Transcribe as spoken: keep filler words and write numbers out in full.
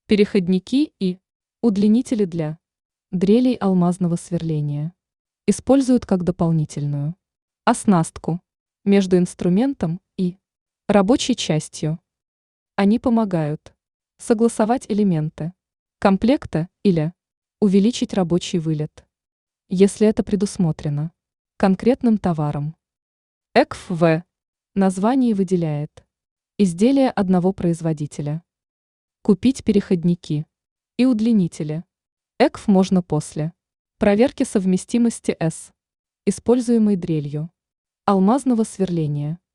Переходники и удлинители для дрелей алмазного сверления используют как дополнительную оснастку между инструментом и рабочей частью. Они помогают согласовать элементы комплекта или увеличить рабочий вылет, если это предусмотрено конкретным товаром. ЭКФ-В название выделяет изделия одного производителя. Купить переходники и удлинители ЭКФ можно после проверки совместимости с используемой дрелью алмазного сверления.